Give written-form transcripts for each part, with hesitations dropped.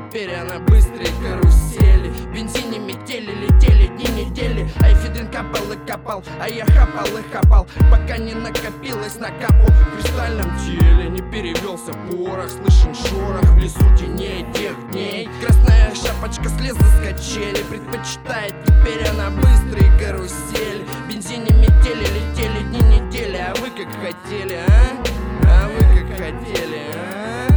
теперь она быстрые карусели. В бензине метели, летели дни недели. Айфедрин капал и копал, а я хапал и хапал, пока не накопилось на капу. В кристальном теле не перевелся порох, слышен шорох в лесу теней тех дней. Красная шапочка слезла с качели, предпочитает теперь она быстрые карусели. В бензине метели, летели дни недели. А вы как хотели, а? А вы как хотели, а?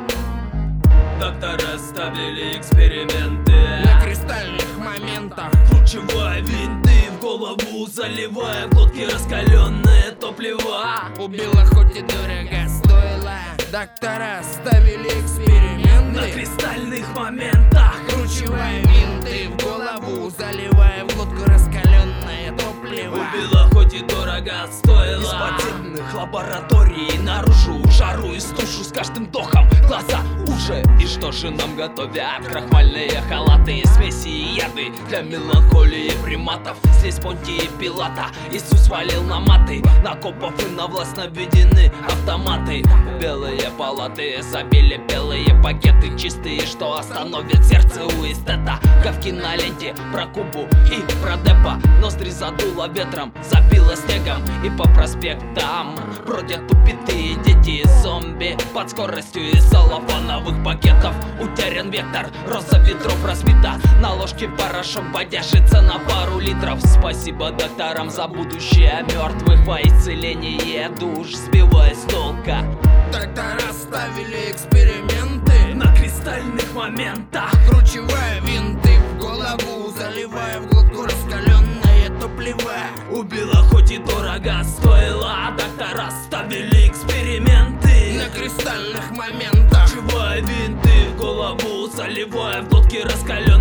Доктора ставили эксперименты На кристальных моментах, кручевая винты в голову, заливая в глотки раскаленное топливо. убила, хоть и дорого стоило. Доктора ставили эксперименты На кристальных моментах кручевая винты в голову, заливая в глотку раскаленное топливо. убила, хоть и дорого стоило. Из подземных лабораторий наружу жару и стужу с каждым вдохом. Глаза уже, и что же нам готовят? Крахмальные халаты, смеси и яды для меланхолии приматов. Здесь Понтия Пилата Иисус валил на маты, на копов и на власть наведены автоматы. Белые палаты забили белые пакеты, чистые, что остановит сердце у эстета. Гавки на ленте про Кубу и про Депа. Ноздри задуло ветром, забило снегом, и по проспектам бродят убитые дети зомби под скоростью из целлофановых пакетов. Утерян вектор, роза ветров разбита, на ложке порошок бодяжится на пару литров. Спасибо докторам за будущее мертвых, во исцеление душ, сбиваясь с толка. Доктора ставили эксперименты На кристальных моментах кручевая винты в голову, заливая в глотку раскаленное топливо. убила, хоть и дорого стоило. Доктора ставили эксперименты На кристальных моментах кручевая винты в голову, заливая в глотки раскаленное